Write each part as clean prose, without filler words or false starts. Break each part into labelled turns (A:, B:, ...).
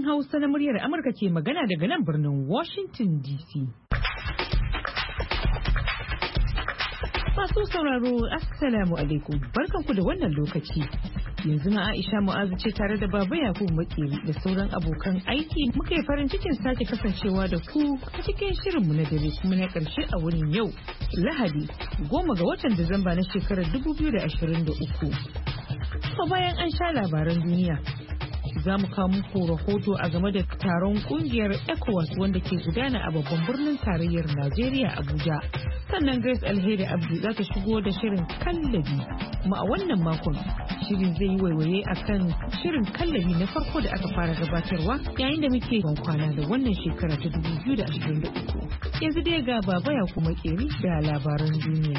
A: Sashen Hausa na muryar Amurka ke magana daga nan birnin Washington DC. Masu sauraro, Assalamu alaikum, barkanku da wannan lokaci. Yanzu ma Aisha Mu'azu ce tare da Baba Yakubu Makeri da sauran abokan aiki muka yi farin cikin sake kasancewa da ku a cikin shirinmu na dare kuma na ƙarshe a wurin yau, Lahadi, 10 ga watan Disamba na shekarar 2023. Bayan an sha labaran duniya, za mu kawo muku rahoto a game da taron kungiyar ECOWAS wanda ke gudana a babban birnin tarayyar Najeriya Abuja. Sannan Grace Alheri Abdu za ta shigo da shirin kallabi. Kuma a wannan makon shirin zai yi waiwaye akan shirin kallabi na farko da aka fara gabatarwa yayin da muke ban kwana da wannan shekara ta 2023. Yanzu dai ga Baba Yakubu Makeri da labaran duniya.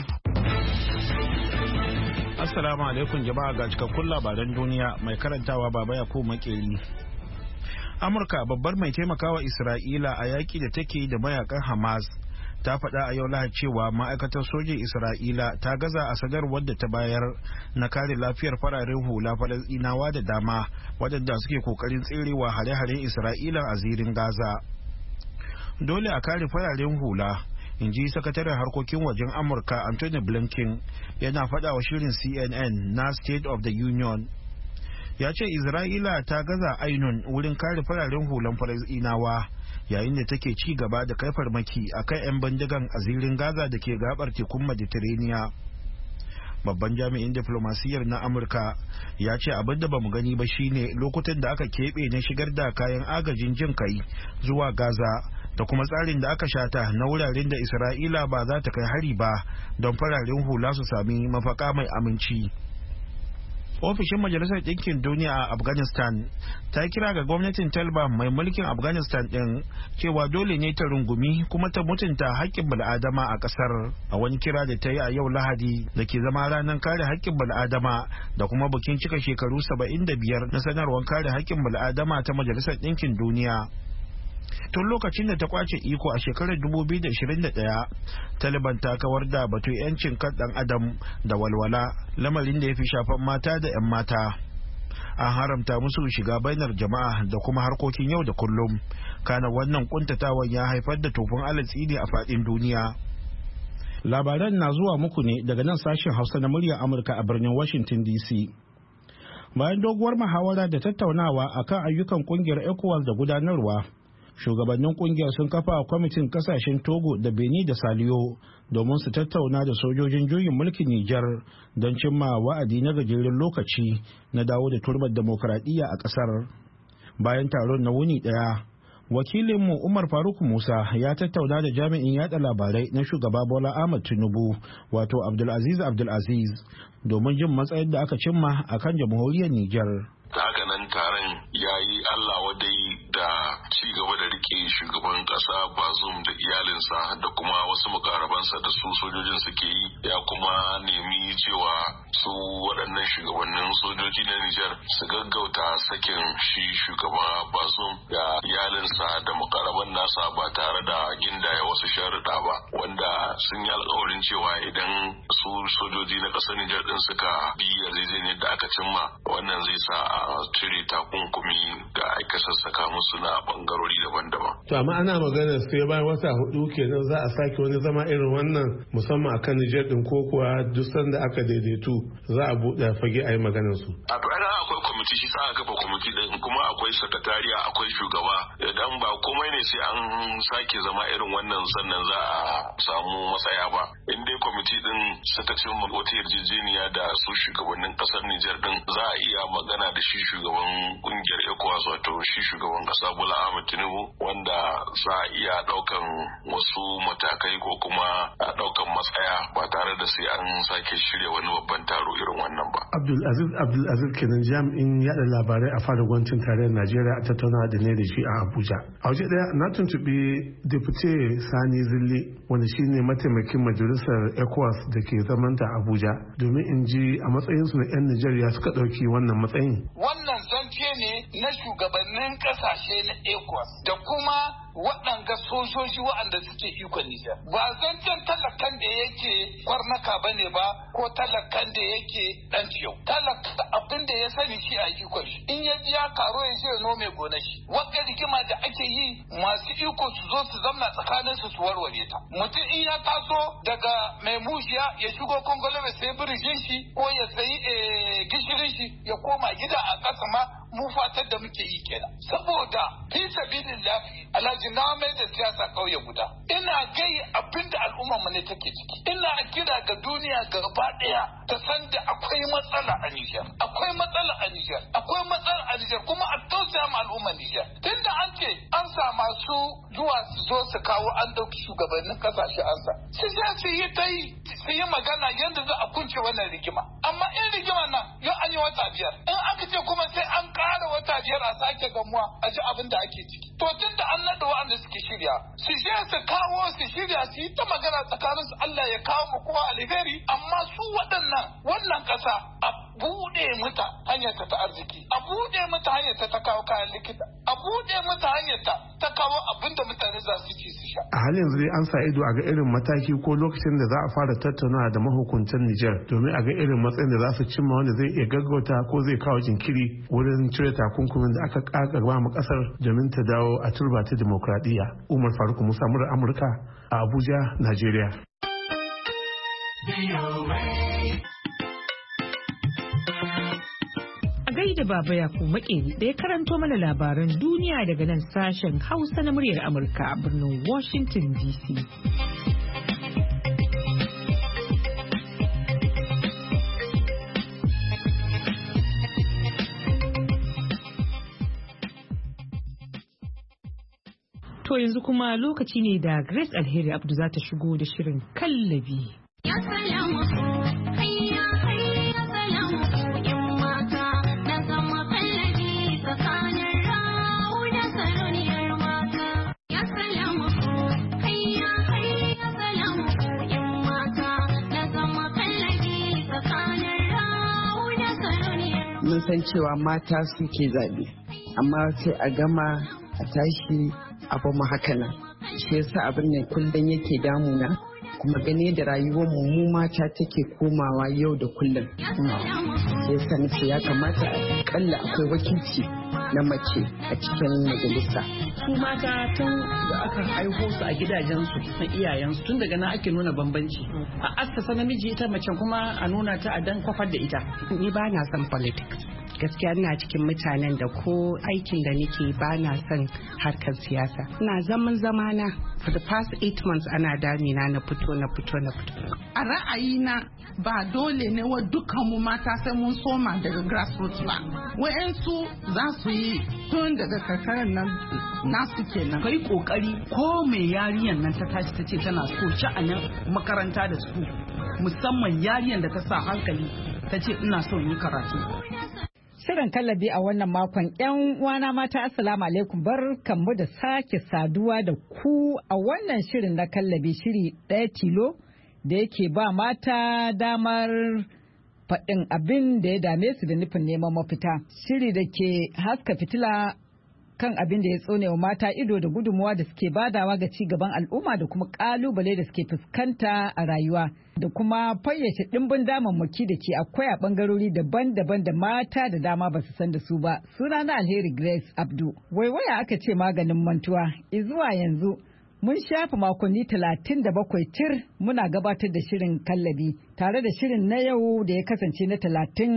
B: Assalamu alaikum jama'a, ga cikakkun labaran duniya mai karantawa Baba Yakubu Makeri. Amurka, babbar mai taimakawa Isra'ila a yaki da take da mayakan Hamas, ta faɗa a yau Lahadi cewa ma'aikatar sojin Isra'ila ta gaza a sadarwar da ta bayar na kare lafiyar fararen hula Falasɗinawa da dama waɗanda suke kokarin tserewa hare-haren Isra'ila a zirin Gaza. Dole a kare fararen hula, in ji sakataren harkokin wajen Amurka Anthony Blinken yana faɗa wa shirin CNN na State of the Union. Ya ce Isra'ila ta gaza ainun wurin kare fararen hulan Falasɗinawa yayin da take ci gaba da kai farmaki akan 'yan bindigan azirin Gaza da ke gabar tekun Mediterranean. Babban jami'in diflomasiyyar na Amurka ya ce abin da bamu gani ba shine lokutan da aka keɓe na shigar da kayan agajin jin kai zuwa Gaza da kuma tsarin da aka shata na wuraren da Isra'ila ba za ta kai hari ba don fararen hula su sami mafaka mai aminci. Ofishin Majalisar Ɗinkin Duniya a Afghanistan ta kira ga gwamnatin Taliban mai mulkin Afghanistan ɗin cewa dole ne ta rungumi kuma ta mutunta haƙƙin bal'adama a ƙasar, a wani kira da ta yi a yau Lahadi da ke zama ranar kare haƙƙin bal'adama da kuma bikin cika shekaru 75 na sanarwar kare haƙƙin bal'adama ta Majalisar Ɗinkin Duniya. Tun lokacin da ta kwace iko a shekarar 2021, Taliban ta kawar da batun 'yancin kan ɗan adam da walwala, lamarin da ya fi shafan mata da 'yan mata. An haramta musu shiga bainar jama'a da kuma harkokin yau da kullum. Kana wannan kuntatawan ya haifar da tofin alatsi ne a faɗin duniya. Labaran na zuwa muku ne daga nan sashen Hausa na muryar Amurka a birnin Washington DC. Bayan doguwar muhawara da tattaunawa akan ayyukan kungiyar ECOWAS da gudanarwa, shugabannin kungiyar sun kafa kwamitin kasashen Togo da Benin da Saliyo domin su tattauna da sojojin juyin mulkin Nijar don cimma wa'adi na gajeren lokaci na dawo da turbar demokradiyya a kasar. Bayan taron na wuni daya, wakilinmu Umar Faruk Musa ya tattauna da jami'in yada labarai na shugaba Bola Ahmed Tinubu, wato Abdulaziz domin jin matsayin da aka cimma akan jamhuriyar Nijar.
C: Haka nan taron ya yi Allah wadai da ci gaba da rike shugaban kasa Bazoum da iyalinsa da kuma wasu mukarabansa da su sojojin suke yi, ya kuma nemi cewa su waɗannan shugabannin sojoji na Nijar su gaggauta sakin shi shugaba Bazoum da iyalinsa da mukaraban nasa ba tare da gindaya wasu sharuɗa ba, wanda sun yi alƙawarin cewa idan su sojoji na ƙasar Nijar din suka bi yarjejeniyar da aka cimma, wannan zai sa a cire takunkumi da aka sassaka musu na bangarori daban-daban.
D: To amma ana magana sai bayan wata 4 kenan za a sake wani zama irin wannan, musamman akan Nijar din, ko kuwa duk sanda aka daidaitu za a buɗe fage a yi maganar su.
C: A to akwai kwamiti, shi sa aka kafa kwamiti din, kuma akwai sakatariya, akwai shugaba. Idan ba komai ne sai an sake zama irin wannan sannan za a samu matsaya ba. In dai kwamiti din suka cimma wata yarjejeniya da su shugabannin kasar Nijar din, za a iya magana da shi shugaban kungiyar ECOWAS, wato shi shugaban kasa Bola Ahmed Tinubu, wanda za a iya daukan wasu matakai ko kuma a daukan matsaya ba tare da sai an sake shirya wani babban taro irin wannan ba.
D: Abdulaziz kenan, jami'in yada labarai a fadar gwamnatin tarayyar Najeriya, a tattauna da ne da shi a Abuja. A waje daya na tuntuɓi Deputy Sani Zilli, wanda shine mataimakin majalisar ECOWAS da ke zamanta Abuja, domin in ji a matsayinsu na 'yan Najeriya suka ɗauki wannan matsayin.
E: Wannan zance ne na shugabannin kasashe na ECOWAS da kuma waɗanga sojoji waɗanda suke ikon Nijar. Ba zancen talakan da yake kwarnaka bane ba ko talakan da yake ɗan ciyau. Talaka abin da ya sani shi a ikon shi. In ya biya karo ya je nome gonar shi. Wata rigima da ake yi masu iko su zo su zamna tsakanin su warware ta. Mutum in ya taso daga mai mujiya ya shigo Kongole ya sayi birjin shi ko ya sayi gishirin shi ya koma gida a ƙasa ma mu fatar da muke yi kenan. Saboda fi sabilillahi Alhaji na mai da siyasa ƙauye guda. Ina gai abin da al'ummar mu ne take ciki. Ina kira ga duniya gaba ɗaya ta san da akwai matsala a Nijar. Akwai matsala a Nijar. Akwai matsala a Nijar kuma a tausaya ma al'ummar Nijar. Tunda an ce an sa masu zuwa su zo su kawo an ɗauki shugabannin ƙasashe an sa. Su je su yi magana yadda za a kunce wannan rigima. Amma in rigima nan yau an yi wata 5. In aka ce kuma sai an ƙara wata 5 a sake gamuwa a ji abin da ake ciki. To tun da an naɗa waɗanda suke shirya, su je su kawo su shirya su yi ta magana tsakanin su Allah ya kawo mu kowa alheri, amma su wannan ƙasa a buɗe mata hanyar ta arziki, a buɗe mata hanyar ta kawo kayan likita, a buɗe mata hanyar ta kawo abin da mutane za su ci su sha.
D: A halin yanzu dai an sa ido a ga irin mataki ko lokacin da za a fara tattaunawa da mahukuntan Nijar domin a ga irin matsayin da za su cimma wanda zai iya gaggauta ko zai kawo jinkiri wurin cire takunkumin da aka kakaba mu kasar domin ta dawo a turba ta demokradiyya. Umar Faruk Musa, murar Amurka a Abuja, Najeriya.
A: Gaida Baba Yakubu Makeri da ya karanto mana labaran duniya daga nan sashen Hausa na muryar Amurka a birnin Washington DC. To yanzu kuma lokaci ne da Grace Alheri Abdu za ta shigo da shirin kallabi.
F: Mun san cewa mata suke zaɓe, amma sai a gama a tashi abu mu haka nan. Shi yasa abin ne kullum yake damuna, kuma gane da rayuwar mu mata take komawa yau da kullum. Sai yasa nace ya kamata a kalla akwai wakilci na mace a cikin majalisa.
G: Su mata tun da aka haihu su a gidajensu na iyayensu, tun daga nan ake nuna bambanci. A assasa namiji ita mace kuma a nuna ta a dan kwafar da ita.
H: Ni ba na son politics. Gaskiya ina cikin mutanen da ko aikin da nake ba na son harkar siyasa. Ina zamana for the past 8 months ana damina na fito.
I: A ra'ayina ba dole ne wa dukkanmu mata sai mun soma daga grassroots ba. Wa'yansu za su yi tun daga karkarar nan nasu kenan.
G: Kai kokari ko mai yariyan nan ta tashi ta ce tana so sha'anin makaranta da su, musamman yariyan da ta sa hankali ta ce ina so yi karatu.
J: Shirin kallabi a wannan makon ‘yan uwana mata assalamu alaikum, barkanmu da sake saduwa da ku a wannan shirin na kallabi, shiri ɗaya tilo da yake ba mata damar faɗin abin da ya dame su da nufin neman mafita. Shiri da ke haska fitila kan abin da ya tsone wa mata ido da gudunmuwa da suke badawa ga ci gaban al'umma da kuma kalubale da suke fuskanta a rayuwa, da kuma fayyace ɗimbin damammaki da ke akwai a ɓangarori daban-daban da mata da dama ba su san da su ba. Suna na Alheri Grace Abdu. Waiwaya aka ce maganin mantuwa. Izuwa yanzu mun shafe makonni 37 tir muna gabatar da shirin kallabi, tare da shirin na yau da ya kasance na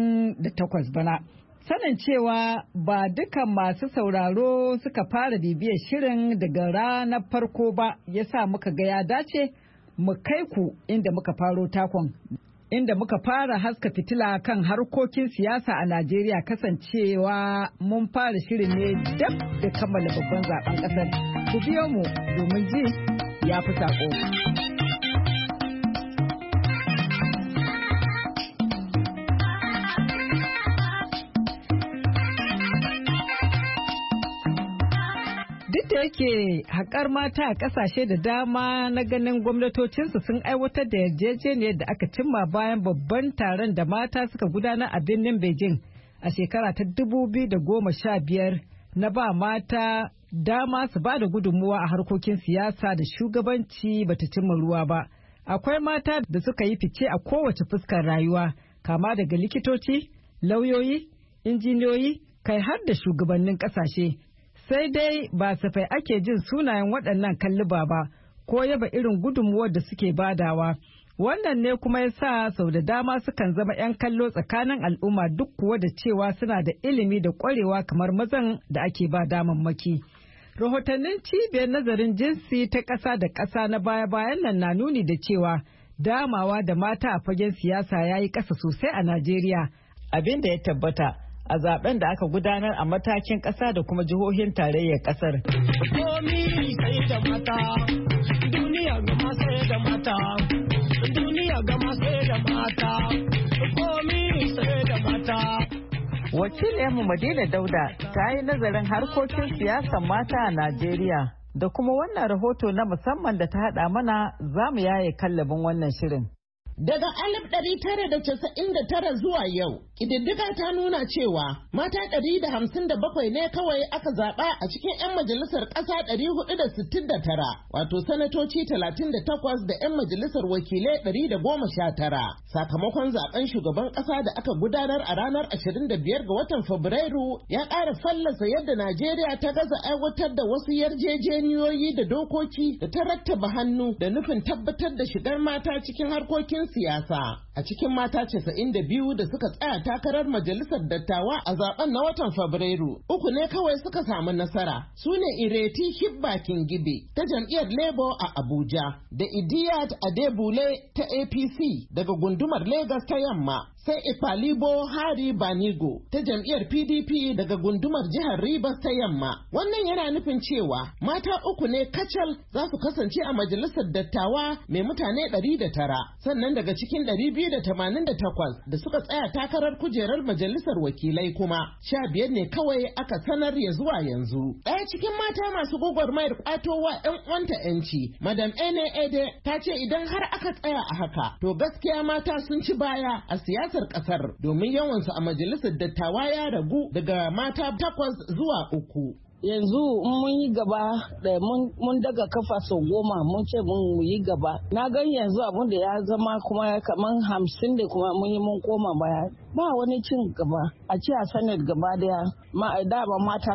J: 38 bana. Sanin cewa ba dukan masu sauraro suka fara bibiyar shirin daga ranar farko ba, ya sa muka ga ya dace mu kai ku inda muka faro takon, inda muka fara haska fitila kan harkokin siyasa a Najeriya, kasancewa mun fara shirin ne dab da kammala babban zaben kasar. Ku biyo mu domin ji ya fi sako. Da yake haƙar mata a ƙasashe da dama na ganin gwamnatocinsu sun aiwatar da yarjejeniyar da aka cimma bayan babban taron da mata suka gudanar a birnin Beijing a shekara ta 2015 na ba mata dama su ba da gudunmuwa a harkokin siyasa da shugabanci bata cimma ruwa ba. Akwai mata da suka yi fice a kowace fuskar rayuwa, kama daga likitoci, lauyoyi, injiniyoyi, kai har da shugabannin ƙasashe. Sai dai ba safai ake jin sunayen waɗannan kalliba ba ko yaba irin gudunmuwar da suke badawa. Wannan ne kuma ya sa sau da dama sukan zama 'yan kallo tsakanin al'umma duk kuwa da cewa suna da ilimi da ƙwarewa kamar mazan da ake ba damammaki. Rahotannin cibiyar nazarin jinsi ta ƙasa da ƙasa na baya-bayan nan na nuni da cewa damawa da mata a fagen siyasa ya yi ƙasa sosai a Najeriya, abin da ya tabbata a zaben da aka gudanar a matakin ƙasa da kuma jihohin tarayyar ƙasar.
K: Komi sai da mata, duniya gama sai da mata, duniya gama sai da mata, komi sai da mata.
J: Wakiliyarmu Madina Dauda ta yi nazarin harkokin siyasar mata a Najeriya da kuma wannan rahoto na musamman da ta haɗa mana za mu yaye kallabin wannan shirin.
L: Daga 1999 zuwa yau, ƙididdiga ta nuna cewa mata 157 ne kawai aka zaɓa a cikin 'yan majalisar ƙasa 469, wato sanatoci 38 da 'yan majalisar wakilai 119. Sakamakon zaben shugaban ƙasa da aka gudanar a ranar 25 ga watan Fabrairu ya ƙara fallasa yadda Najeriya ta gaza aiwatar da wasu yarjejeniyoyi da dokoki da ta rattaba hannu da nufin tabbatar da shigar mata cikin harkokin siyasa. A cikin mata 92 da suka tsaya takarar majalisar dattawa a zaben na watan Fabrairu, 3 ne kawai suka samu nasara. Su ne Ireti Hibba Kingibe ta jam'iyyar Labour a Abuja da Idiyat Adebule ta APC daga gundumar Lagos ta Yamma, sai Ifalibo Hari Banigo ta jam'iyyar PDP daga gundumar jihar Rivers ta Yamma. Wannan yana nufin cewa mata 3 ne kacal za su kasance a majalisar dattawa mai mutane 109, sannan daga cikin 288 da suka tsaya takarar kujerar majalisar wakilai kuma 15 ne kawai aka sanar ya zuwa yanzu. Ɗaya cikin mata masu gwagwarmayar ƙwatowa 'yan uwanta 'yanci, Madam Ene Ede ta ce idan har aka tsaya a haka, to gaskiya mata sun ci baya a siyasar ƙasar domin yawansu a majalisar dattawa ya ragu daga mata 8 zuwa 3.
M: Yanzu mun yi gaba da mun daga kafa sau 10 mun ce mun yi gaba. Na gan yanzu abin da ya zama kuma kaman 50 da kuma mun yi mun koma baya. Ba wani cin gaba. A ce a Senate gaba daya dama mata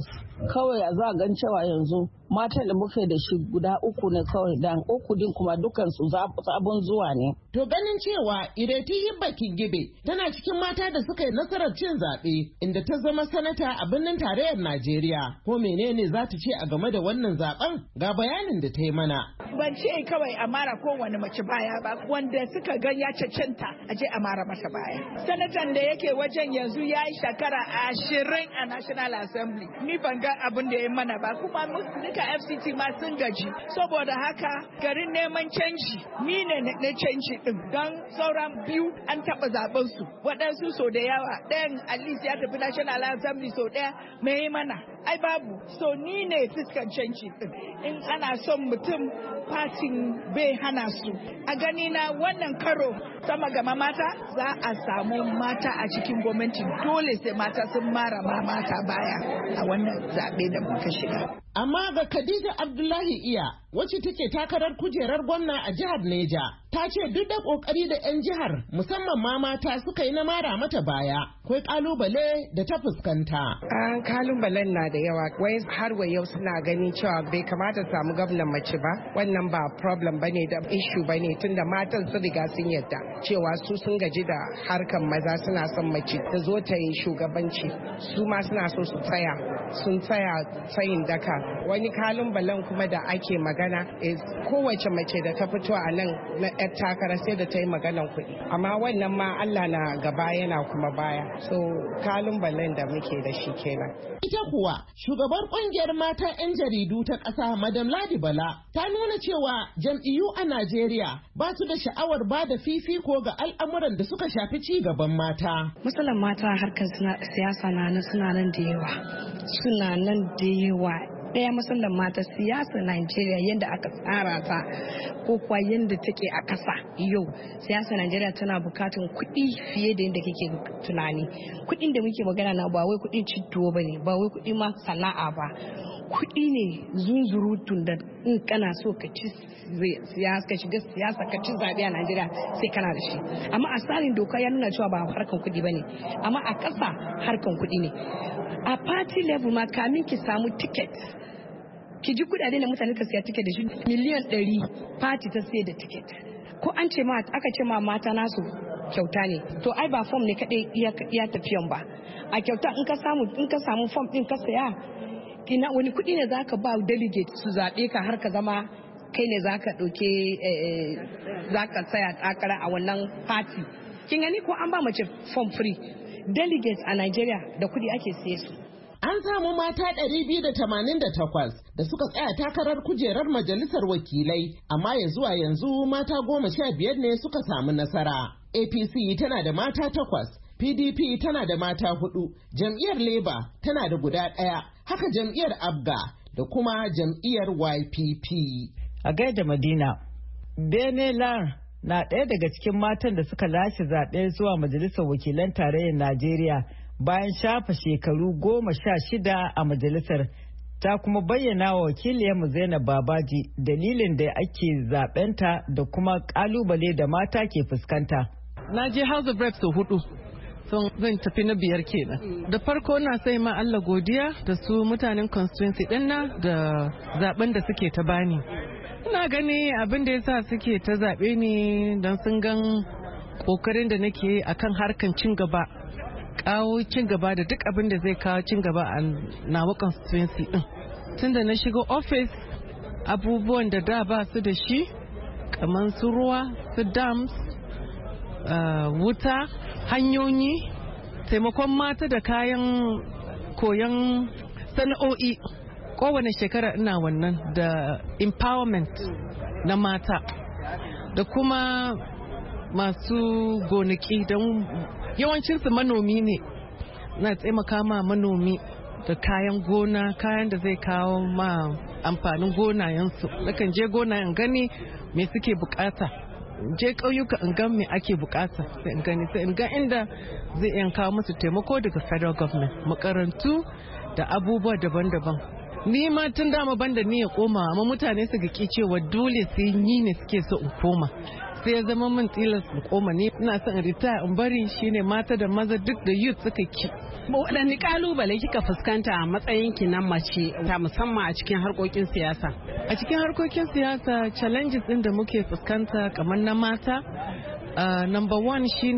M: 8 kawai a za gan cewa yanzu matan da muke da shi guda 3 ne kawai, dan 3 din kuma dukansu sabon zuwa ne.
L: To ganin cewa Ireti Hibba Kingibe tana cikin mata da suka yi nasarar cin zaɓe inda ta zama sanata a birnin tarayyar Najeriya. Ko menene za ta ce a game da wannan zaben? Ga bayanin da ta yi mana.
N: Ban ce kawai a mara kowane mace baya ba, wanda suka ga ya cancanta a je a mara mata baya. Sanatan da yake wajen yanzu ya yi shekara 20 a National Assembly. Ni ban ga abin da ya mana ba, kuma duka FCT ma sun gaji. Saboda haka garin neman canji, ni ne na canji din. Don sauran 2 an taɓa zaben su. Waɗansu so da yawa, ɗayan at least ya tafi National Assembly so ɗaya, me mana? Ai babu. So ni ne fuskan canji din. In ana son mutum fatin bai hana su. A gani na wannan karo sama gama mata za a samu mata a cikin gwamnati, dole sai mata sun mara mata baya a wannan zaɓe da muka shiga.
L: Amma ga Khadija Abdullahi Iya, wacce take takarar kujerar gwamna a jihar Neja, ta ce duk da kokari da 'yan jihar musamman ma mata suka yi na mara mata baya, akwai kalubale da ta fuskanta.
F: Kalubalen na da yawa, wai har wa yau suna gani cewa bai kamata samu gwamnan mace ba, wannan ba problem bane da issue bane, tunda matan su riga sun yadda cewa su sun gaji da harkan maza, suna son mace ta zo ta yi shugabanci, su ma suna so su tsaya, sun tsaya tsayin daka. Wani kalubalen kuma da ake magana is kowace mace da ta fito a nan na 'yar takara sai da ta yi maganan kuɗi, amma wannan ma Allah na gaba yana kuma baya, so kalubalen da muke da shi kenan.
L: Ita kuwa shugabar kungiyar mata 'yan jaridu ta ƙasa Madam Ladi Bala ta nuna cewa jam'iyyu a Najeriya ba su da sha'awar ba da fifiko ga al'amuran da suka shafi ci gaban mata.
O: Matsalar mata harkar siyasa suna nan da yawa. ɗaya matsalar mata siyasar Najeriya yadda aka tsara ta ko kuwa yadda take a ƙasa yau siyasar Najeriya tana bukatun kuɗi fiye da yadda kake tunani. Kuɗin da muke magana na ba wai kuɗin cituwo ba ne, ba wai kuɗi ma sana'a ba, kuɗi ne zunzurutun da in kana so ka ci siyasa ka shiga siyasa ka ci zaɓe a Najeriya sai kana da shi. Amma a tsarin doka ya nuna cewa ba harkan kuɗi ba ne, amma a ƙasa harkan kuɗi ne. A party level ma kamin ki samu ticket, ki ji kuɗaɗe da mutane ka siya ticket da shi miliyan 100 party ta sai da ticket. Ko an ce ma aka ce ma mata nasu kyauta ne, to ai ba form ne kaɗai iya tafiyan ba. A kyauta in ka samu form ɗin ka saya, ina wani kuɗi ne zaka ba delegate su zaɓe ka har ka zama kai ne zaka ɗauke zaka tsaya takara a wannan party. Kin gani ko an ba mace form free, delegates a Nigeria da kuɗi ake siye su.
L: An samu mata 288 da suka tsaya takarar kujerar majalisar wakilai, amma ya zuwa yanzu mata 15 ne suka samu nasara. APC tana da mata 8, PDP tana da mata 4, jam'iyyar Labour tana da guda 1, haka jam'iyyar Abga da kuma jam'iyyar YPP.
J: A gaida Madina, Benelar na ɗaya daga cikin matan da suka lashe zaɓe zuwa majalisar wakilan tarayyar Najeriya bayan shafa shekaru 16 a majalisar. Ta kuma bayyana wa wakiliyarmu Zainab Babaji dalilin da ake zaɓenta da kuma ƙalubale da mata ke fuskanta.
P: Na je House of Reps 4. Zan tafi na 5 kenan. Da farko na sai ma Allah godiya da su mutanen constituency ɗinna da zaben da suke ta bani. Ina gani abin da yasa suke ta zaɓe ni don sun gan ƙoƙarin da nake akan harkan cin gaba, kawo cin gaba da duk abin da zai kawo cin gaba a nawa constituency ɗin. Tunda na shiga office abubuwan da ba su da shi kamar su ruwa, su dams, wuta, hanyoyi, taimakon mata da kayan koyon sana'o'i. Kowane shekara ina wannan da empowerment na mata da kuma masu gonaki don yawancinsu manomi ne. Na taimaka ma manomi da kayan gona, kayan da zai kawo ma amfanin gonayensu. Nakan je gonayen gani me suke bukata, je ƙauyuka in ga me ake bukata, sai in gani, sai in ga inda zai iya kawo musu taimako daga federal government, makarantu da abubuwa daban-daban. Ni ma tun dama banda ni ya koma, amma mutane su ga cewa dole sai yi ne suke so in koma. Sai ya zama min tilas in koma, ni ina son in retire in bari shine mata da maza duk da youth suka ki.
Q: Waɗanne kalubale kika fuskanta a matsayin ki na mace ta musamman a cikin harkokin siyasa?
P: A cikin harkokin siyasa challenges din da muke fuskanta kamar na mata, number 1 shine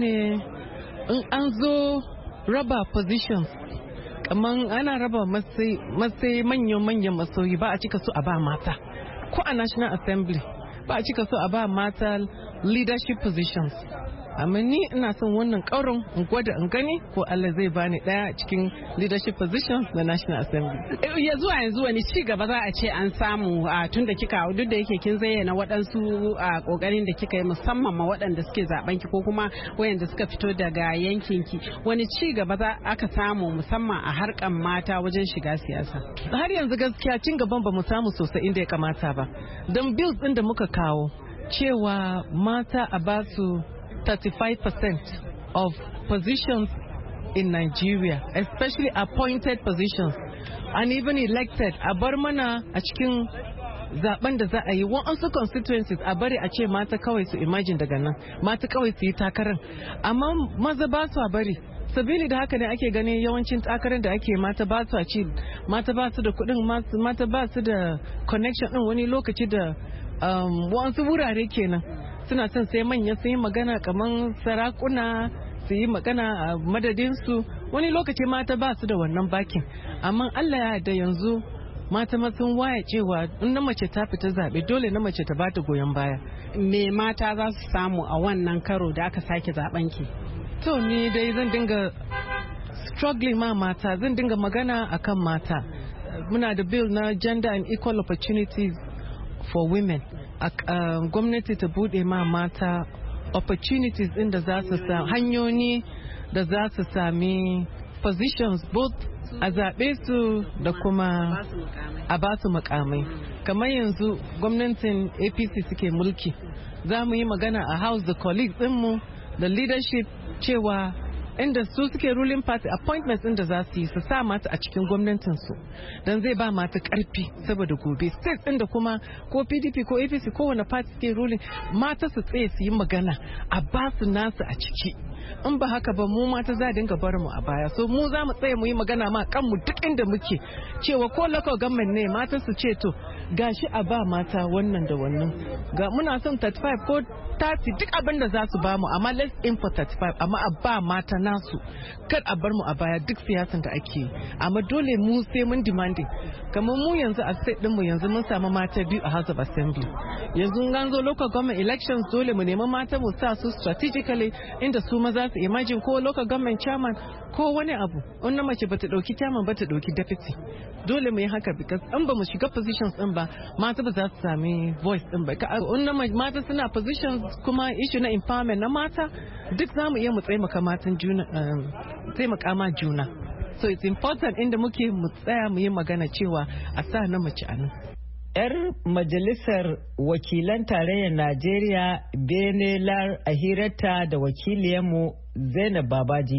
P: in an zo raba positions, kamar ana raba matsayi manyan masoyi ba a cika so a ba mata, ko a National Assembly ba a cika so a ba mata leadership positions. Amma ni ina son wannan ƙaurin in gwada in gani ko Allah zai bani ɗaya cikin leadership positions na National Assembly.
Q: Ya zuwa yanzu wani ci gaba za a ce an samu tun da kika, duk da yake kin zayyana waɗansu ƙoƙarin da kika yi musamman ma waɗanda suke zaben ki ko kuma wayanda suka fito daga yankin ki, wani ci gaba za aka samu musamman a harkan mata wajen shiga siyasa?
P: Har yanzu gaskiya cin gaban ba mu samu sosai inda ya kamata ba, don bills ɗin da muka kawo cewa mata a basu 35% of positions in Nigeria, especially appointed positions and even elected, a bar mana a cikin zaben da za a yi waɗansu constituencies a bari a ce mata kawai su imagine daga nan, mata kawai su yi takarar, amma maza ba su a bari. Sabili da haka ne ake ganin yawancin takarar da ake mata ba su a ci, mata ba su da kuɗin, mata ba su da connection ɗin, wani lokaci da waɗansu wurare kenan suna son sai manya sun yi magana kamar sarakuna su yi magana a madadinsu, wani lokaci mata ba su da wannan bakin. Amma Allah ya da yanzu mata sun waye cewa in na mace ta fita zaɓe dole na mace ta ba ta goyon baya.
Q: Me mata za su samu a wannan karo da aka sake zaben ki?
P: To ni dai zan dinga struggling ma mata, zan dinga magana akan mata. Muna da bill na gender and equal opportunities for women. Gwamnati ta bude ma mata opportunities din da za su hanyoyi da za su sami positions both a zaɓe su da kuma a ba su mukamai. Kamar yanzu gwamnatin APC suke mulki, za mu yi magana a house da colleagues ɗinmu da leadership cewa inda su suke ruling party appointments inda za su yi su sa mata a cikin gwamnatinsu don zai ba mata karfi saboda gobe states inda kuma ko PDP ko APC kowane party suke ruling mata su tsaye su yi magana a ba su nasu a ciki. In ba haka ba mu mata za dinga bar mu a baya, so mu za mu tsaye mu yi magana ma kanmu duk inda muke cewa ko local government ne mata su ce to gashi a ba mata wannan da wannan, ga muna son 35 ko 30 duk abin da za su ba mu, amma let's aim for 35, amma a ba mata nasu, kar a bar mu a baya duk siyasan da ake yi. Amma dole mu sai mun demanding, kamar mu yanzu a state din mu yanzu mun samu mata biyu a House of Assembly. Yanzu an zo local government elections dole mu nemi mata mu sa su strategically inda su maza su imagine ko local government chairman ko wani abu, wannan mace bata dauki chairman ba ta dauki deputy. Dole mu yi haka because in ba mu shiga positions din ba mata ba za su sami voice din ba. Wannan mata suna positions kuma issue na empowerment na mata duk za mu iya mu taimaka matan juna, taimaka ma juna. So it's important inda muke mu tsaya mu yi magana cewa a sa na mace a nan.
J: 'Yar majalisar wakilan tarayyar Najeriya Bene Lar a hirarta da wakiliyarmu Zainab Babaji.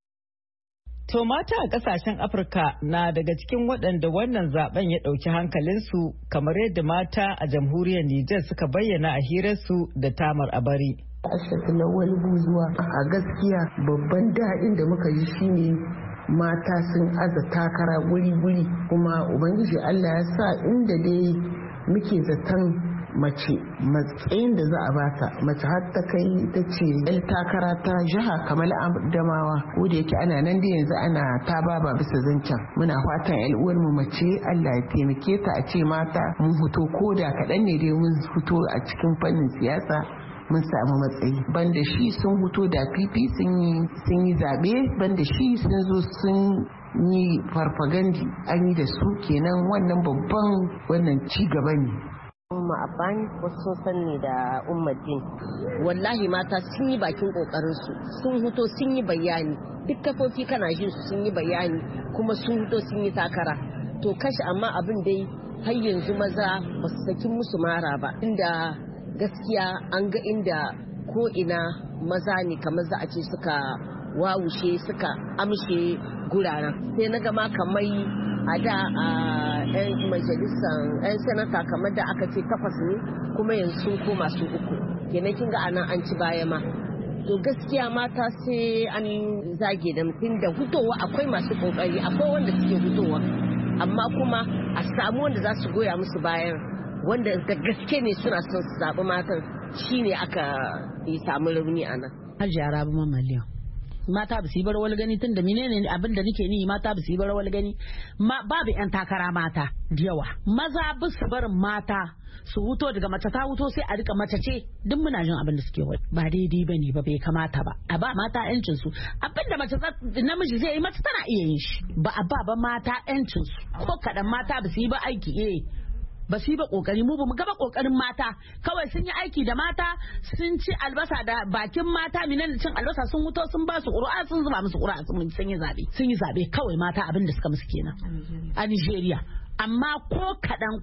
J: To mata a kasashen Afirka na daga cikin waɗanda wannan zaben ya ɗauki hankalinsu, kamar yadda mata a jamhuriyar Nijar suka bayyana a hirarsu da Tamar Abari.
L: Ashatu Lawal Buzuwa, a gaskiya babban daɗin da muka yi shine mata sun aza takara guri-guri, kuma Ubangiji Allah ya sa inda dai muke zaton mace matsayin da za a bata mace har ta kai ta ce yan takara ta jiha kamar Adamawa, ko da yake ana nan da yanzu ana ta baba bisa zancen. Muna fatan yan uwar mu mace Allah ya taimake ta a ce mata mun fito ko da kaɗan ne dai mun fito a cikin fannin siyasa mun samu matsayi. Banda shi sun fito da fifi sun yi zaɓe, banda shi sun zo sun yi farfagandi an yi da su, kenan wannan babban wannan ci gaba ne.
R: Umma Abani wasu sun sanni da Ummaddin. Wallahi mata sun yi bakin kokarin su, sun fito sun yi bayani, duk kafofi kana jin su sun yi bayani kuma sun fito sun yi takara. To kashi amma abin dai har yanzu maza ba su saki musu mara ba, inda gaskiya an ga inda ko ina maza ne kamar za a ce suka wawushe suka amshe guraren. Sai na gama kamar a da a 'yan majalisar 'yan sanata kamar da aka ce 8 ne kuma yanzu sun koma su 3, kenan kin ga anan an ci baya ma. To gaskiya mata sai an zage da mutum da hutowa, akwai masu kokari, akwai wanda suke hutowa, amma kuma a samu wanda za su goya musu bayan, wanda da gaske ne suna son su zaɓi matan, shine aka yi samu rauni a nan.
S: Hajiya Rabi Mamaliya. Mata ba su yi barawal gani tun da menene abin da nake ni, mata ba su yi barawal gani, babu 'yan takara mata da yawa. Maza ba su barin mata su huto, daga mace ta huto sai a rika mace ce, duk muna jin abin da suke wai ba daidai bane ba, bai kamata ba a ba mata 'yancin su. Abin da mace namiji zai yi mace tana iya yin shi, ba a ba mata 'yancin su ko kadan. Mata ba su yi ba aiki ba su yi ba kokari, mu ba mu gaba kokarin mata, kawai sun yi aiki da mata, sun ci albasa da bakin mata, minan cin albasa sun wuto sun ba su ƙura'a, sun zuba musu ƙura'a, sun yi zabe kawai mata abin da suka musu kenan a Nigeria. Amma ko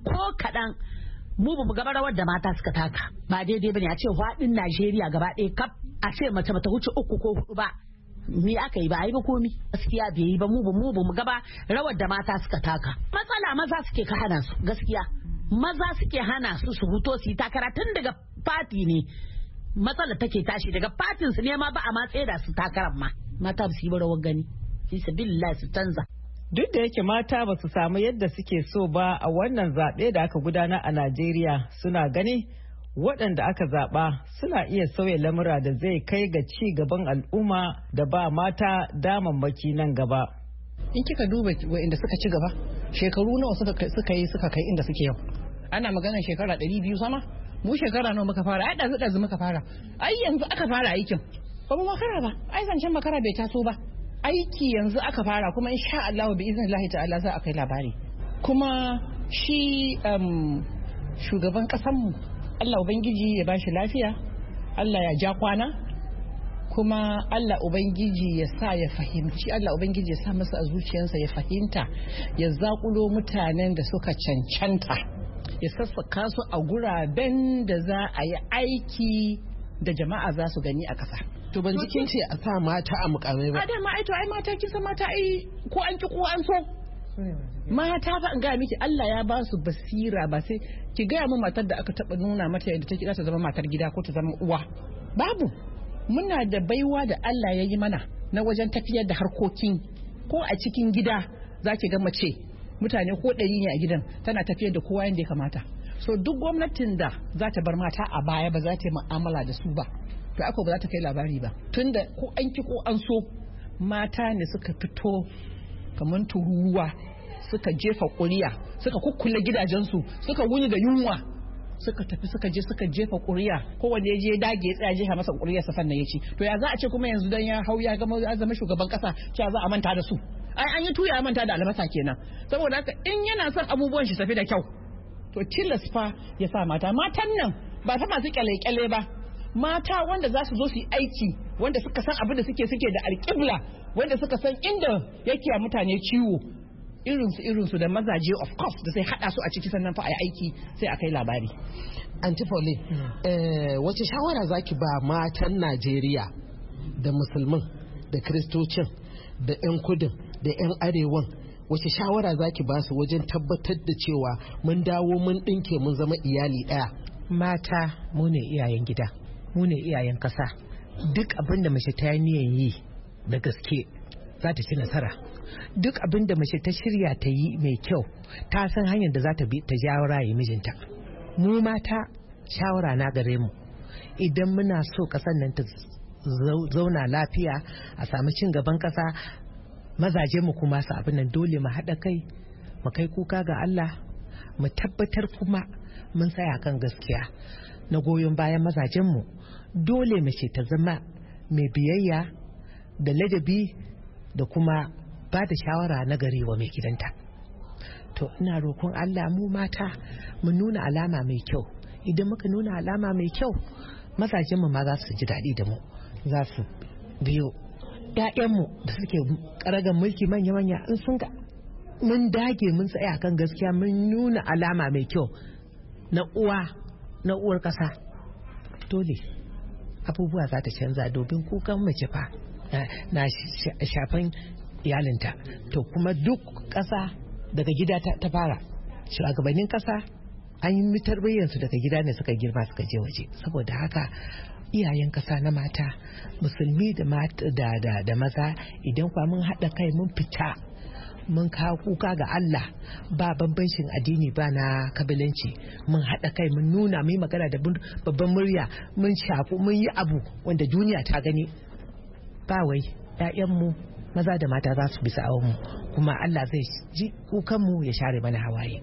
S: kadan mu ba mu gaba rawar da mata suka taka, ba daidai bane a ce faɗin Najeriya gaba ɗaya kaf a ce mace bata wuce 3 ko 4 ba. Me aka yi ba a yi ba komi, gaskiya bai yi ba. mu ba mu gaba rawar da mata suka taka. Matsala maza suke ka hana su, gaskiya maza suke hana su huto su yi takara, tun daga fati ne matsala take tashi, daga fatin su ne ma ba a matsayi da su takarar ma. Mata ba su yi rawar gani, fi sabilillah su canza.
J: Duk da yake mata ba su samu yadda suke so ba a wannan zaɓe da aka gudana a Najeriya, suna gani waɗanda aka zaɓa suna iya sauya lamura da zai kai ga ci gaban al'umma da ba mata damammaki nan gaba.
T: In kika duba waɗanda suka ci gaba, shekaru nawa suka kai inda suke yau. Ana maganar shekara 200 sama, mu shekara nawa muka fara? Ai ɗazu muka fara, ai yanzu aka fara aikin, ba mu makara ba, ai zancen makara bai taso ba. Aiki yanzu aka fara, kuma insha Allah bi iznillahi ta'ala za a kai labari. Kuma shi shugaban ƙasanmu, Allah Ubangiji ya bashi lafiya, Allah ya ja kwana, kuma Allah Ubangiji ya sa ya fahimci, Allah Ubangiji ya sa masa a zuciyarsa ya fahimta, ya zakulo mutanen da suka cancanta, ya sassaka su a guraben da za a yi aiki da jama'a za su gani a ƙasa.
L: To ban jikin ce a sa mata a mukamai ba.
T: A dama ai mata kisa mata ai ko an ki ko an so. Mata fa in gaya miki Allah ya ba su basira, ba sai ki gaya min matar da aka taba nuna mata yadda take ta zama matar gida ko ta zama uwa. Babu. Muna da baiwa da Allah ya yi mana na wajen tafiyar da harkokin ko a cikin gida za ki ga mace mutane ko 100 ne a gidan tana tafiyar da kowa yadda ya kamata. So duk gwamnatin da za ta bar mata a baya ba za ta yi mu'amala da su ba, to aka ba za ta kai labari ba. Tunda ko an ki ko an so mata ne suka fito kamar tururuwa, suka jefa ƙuri'a, suka kukkule gidajensu, suka wuni da yunwa, suka tafi suka je suka jefa ƙuri'a, kowanne ya je dage ya tsaya jefa masa ƙuri'a safan nan ya ci. To ya za a ce kuma yanzu dan ya hau ya zama shugaban kasa cewa za a manta da su? Ai an yi tuya manta da albasa kenan. Saboda haka in yana son abubuwan shi tafi da kyau, to tilas fa ya sa mata. Matan nan ba ta masu kyale-kyale ba, mata wanda za su zo su yi aiki, wanda suka san abin da suke da alƙibla, wanda suka san inda yake a mutane ciwo, irinsu da mazaje of course da sai hada su a ciki sannan fa a yi aiki sai a kai labari.
L: Aunty Pauline, wace shawara zaki ba matan Najeriya da musulmin da kristocin da 'yan kudin da 'yan arewan, wace shawara zaki ba su wajen tabbatar da cewa mun dawo mun dinke mun zama iyali daya?
U: Mata mu ne iyayen gida, mu ne iyayen kasa. Duk abin da mace ta niyan yi da gaske za ta ci nasara. Duk abin da mace ta shirya ta yi mai kyau, ta san hanyar da za ta bi ta jawo rayu mijinta. Mu mata shawara na gare mu, idan muna so ƙasar nan ta zauna lafiya, a samu cin gaban ƙasa, mazaje mu kuma su abin nan dole mu haɗa kai, mu kai kuka ga Allah, mu tabbatar kuma mun tsaya kan gaskiya na goyon bayan mazajenmu. Dole mace ta zama mai biyayya da ladabi da kuma ba da shawara na gari wa mai gidanta. To ina roƙon Allah mu mata mu nuna alama mai kyau. Idan muka nuna alama mai kyau, mazajenmu ma za su ji daɗi da mu, za su biyo. ‘Ya'yanmu da suke ƙaragan mulki manya-manya in sun ga mun dage mun tsaya kan gaskiya, mun nuna alama mai kyau na uwar ƙasa, dole abubuwa za ta canza. Domin kukan mace fa na shafan iyalinta. To kuma duk ƙasa daga gida ta fara. Shugabannin ƙasa an yi tarbiyyansu daga gida ne suka girma suka je waje. Saboda haka iyayen ƙasa na mata, musulmi da maza, idan kwa mun haɗa kai mun fita mun kawo kuka ga Allah, ba bambancin addini ba na kabilanci, mun haɗa kai mun nuna mun magana da babban murya, mun shafu mun yi abu wanda duniya ta gani, ba wai ‘ya'yanmu maza da mata za su bisa awonmu, kuma Allah zai ji kukanmu ya share mana hawaye.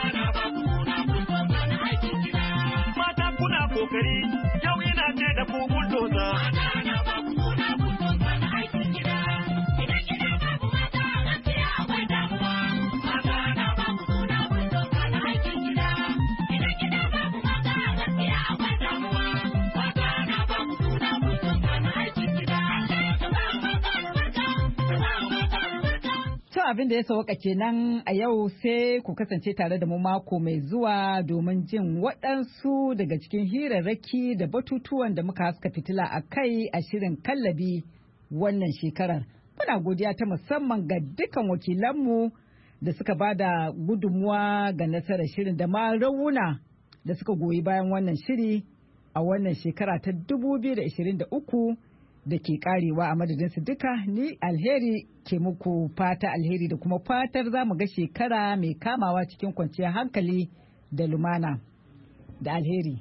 K: Mata kuna kokari, yau ina ce da ku bulldozer.
J: Abin da ya sauka kenan a yau, sai ku kasance tare da mu mako mai zuwa domin jin waɗansu daga cikin hirarraki da batutuwan da muka haska fitila a kai a shirin kallabi wannan shekarar. Muna godiya ta musamman ga dukkan wakilanmu da suka ba da gudunmuwa ga nasarar shirin da ma rauna da suka goyi bayan wannan shiri a wannan shekara ta 2023 da ke karewa. A madadinsu duka, ni Alheri ke muku fata alheri da kuma fatar za mu ga shekara mai kamawa cikin kwanciyar hankali da lumana. Da alheri.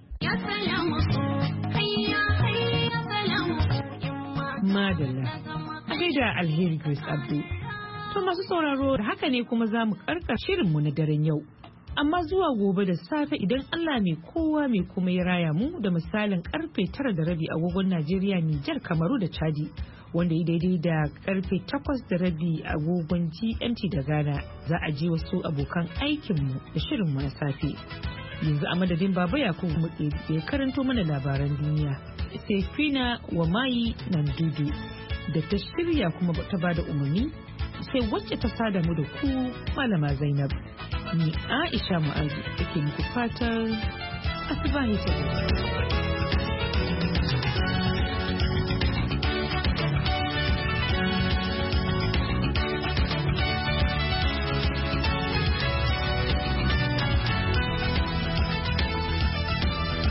A: Madalla. A gaida Alheri Grace Abdu. To masu sauraro, da haka ne kuma za mu karkar shirinmu na daren yau. Amma zuwa gobe da safe idan Allah mai kowa mai kuma ya raya mu da misalin karfe 9:30 agogon Najeriya, Nijar, Kamaru da Chadi, wanda ya daidai da karfe 8:30 agogon GMT da Ghana, za a je wasu abokan aikinmu da shirinmu na safe. Yanzu a madadin Baba Yakubu Mutse da ya karanto mana labaran duniya. Sai Fina wa Mayi Nandudu da ta shirya kuma ta bada umarni. Sai wacce ta sada mu da ku Malama Zainab. Ni Aisha Mu'azu take muku fatar asubahi ta